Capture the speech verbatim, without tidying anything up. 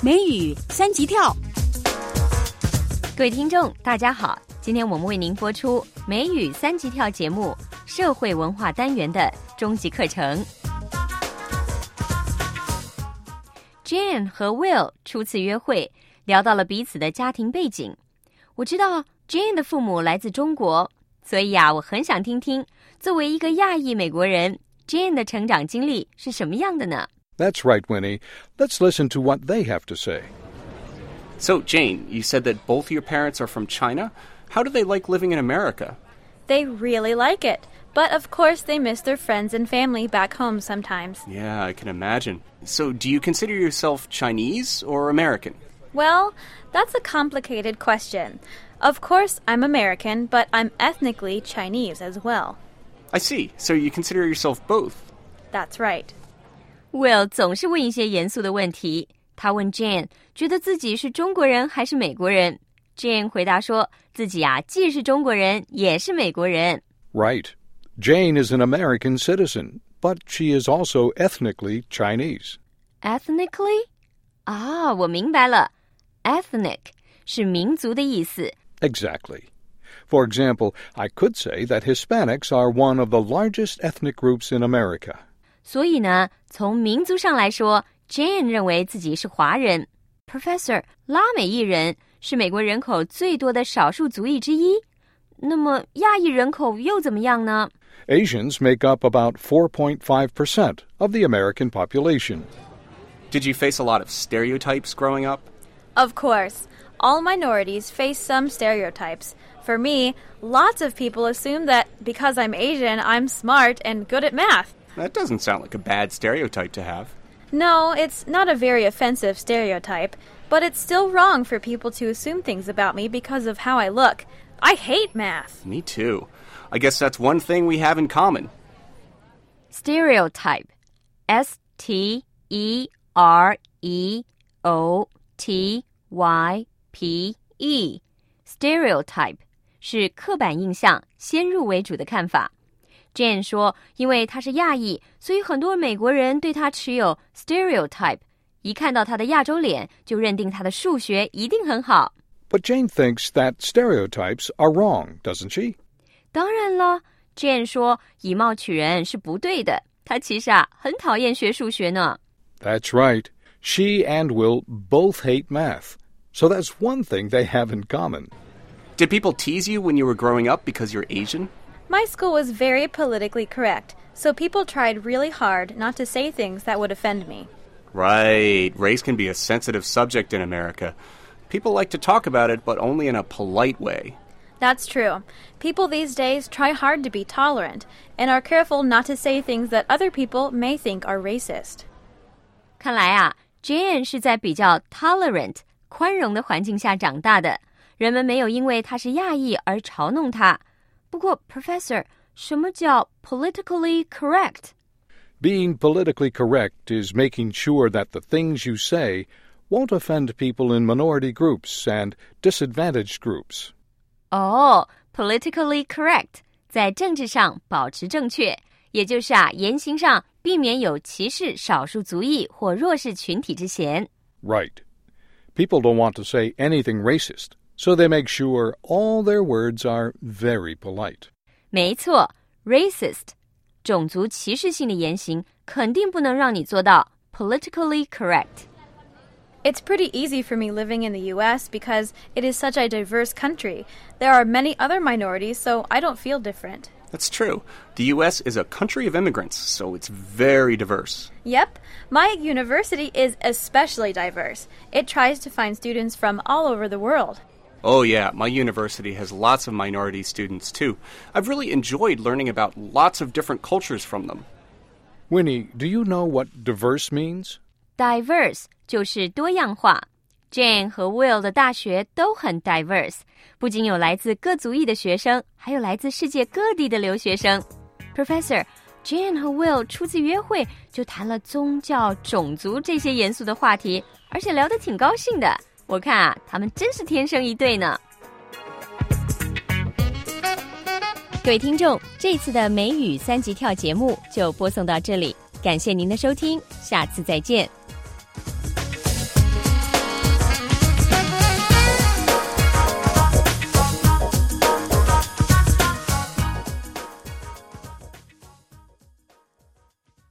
美语三级跳。 各位听众大家好，今天我们为您播出美语三级跳节目社会文化单元的终极课程。 Jane 和 Will 初次约会，聊到了彼此的家庭背景。我知道 Jane 的父母来自中国，所以啊，我很想听听作为一个亚裔美国人 Jane 的成长经历是什么样的呢？ That's right, Winnie. Let's listen to what they have to say. So, Jane, you said that both your parents are from China. How do they like living in America? They really like it. But of course they miss their friends and family back home sometimes. Yeah, I can imagine. So, do you consider yourself Chinese or American? Well, that's a complicated question. Of course I'm American, but I'm ethnically Chinese as well. I see. So you consider yourself both? That's right. Will 总是问一些严肃的问题。他问 Jane 觉得自己是中国人还是美国人。 Jane 回答说自己啊既是中国人也是美国人。 Right. Jane is an American citizen, but she is also ethnically Chinese. Ethnically? 啊，我明白了。 Ethnic 是民族的意思。 Exactly. For example, I could say that Hispanics are one of the largest ethnic groups in America. 所以呢，从民族上来说 Jane 认为自己是华人。 Professor, 拉美裔人是美国人口最多的少数族裔之一。那么亚裔人口又怎么样呢？ Asians make up about four point five percent of the American population. Did you face a lot of stereotypes growing up? Of course. All minorities face some stereotypes. For me, lots of people assume that because I'm Asian, I'm smart and good at math. That doesn't sound like a bad stereotype to have. No, it's not a very offensive stereotype, but it's still wrong for people to assume things about me because of how I look. I hate math. Me too. I guess that's one thing we have in common. Stereotype. S T E R E O T Y P E. Stereotype 是刻板印象，先入为主的看法。 Jane 说因为她是亚裔，所以很多美国人对她持有 stereotype， 一看到她的亚洲脸就认定她的数学一定很好。 But Jane thinks that stereotypes are wrong, doesn't she? 当然了， Jane 说以貌取人是不对的，她其实啊很讨厌学数学呢。 That's right. She and Will both hate math. So that's one thing they have in common. Did people tease you when you were growing up because you're Asian? My school was very politically correct, so people tried really hard not to say things that would offend me. Right. Race can be a sensitive subject in America. People like to talk about it, but only in a polite way. That's true. People these days try hard to be tolerant and are careful not to say things that other people may think are racist. 看来啊 Jane 是在比较 tolerant 宽容的环境下长大的，人们没有因为她是亚裔而嘲弄她。不过 Professor, 什么叫 politically correct? Being politically correct is making sure that the things you say won't offend people in minority groups and disadvantaged groups. 哦、oh, politically correct 在政治上保持正确，也就是啊言行上避免有歧视少数族裔或弱势群体之嫌。 Right. People don't want to say anything racist, so they make sure all their words are very polite. 没错 racist 种族歧视性的言行肯定不能让你做到 politically correct. It's pretty easy for me living in the U S because it is such a diverse country. There are many other minorities, so I don't feel different. That's true. The U S is a country of immigrants, so it's very diverse. Yep. My university is especially diverse. It tries to find students from all over the world. Oh yeah, my university has lots of minority students too. I've really enjoyed learning about lots of different cultures from them. Winnie, do you know what diverse means? Diverse 就是多样化。 Jane 和 Will 的大学都很 diverse， 不仅有来自各族裔的学生，还有来自世界各地的留学生。 Professor, Jane 和 Will 初次约会就谈了宗教、种族这些严肃的话题，而且聊得挺高兴的。我看啊，他们真是天生一对呢。各位听众，这次的美语三级跳节目就播送到这里，感谢您的收听，下次再见。